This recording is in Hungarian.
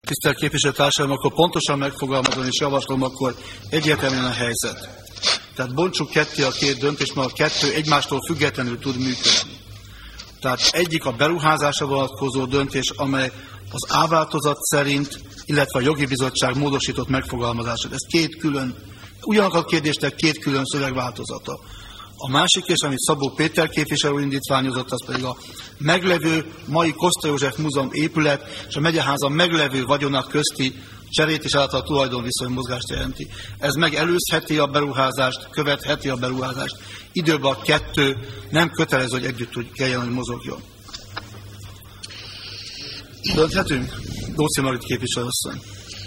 Tisztelt képviselőtársaim, akkor pontosan megfogalmazom és javaslom, akkor egyértelműen a helyzet. Tehát bontsuk ketté a két döntést, mert a kettő egymástól függetlenül tud működni. Tehát egyik a beruházásra vonatkozó döntés, amely az A-változat szerint, illetve a jogi bizottság módosított megfogalmazását. Ez két külön, ugyanak a kérdésnek két külön szövegváltozata. A másik, és amit Szabó Péter képviselő indítványozott, az pedig a meglevő mai Koszta József Múzeum épület és a megyeháza meglevő vagyonak közti cserét és által tulajdonviszony mozgást jelenti. Ez megelőzheti a beruházást, követheti a beruházást. Időben a kettő nem kötelező, hogy együtt kelljen, hogy mozogjon. Dönthetünk? Dóczai Margit képviselőasszony.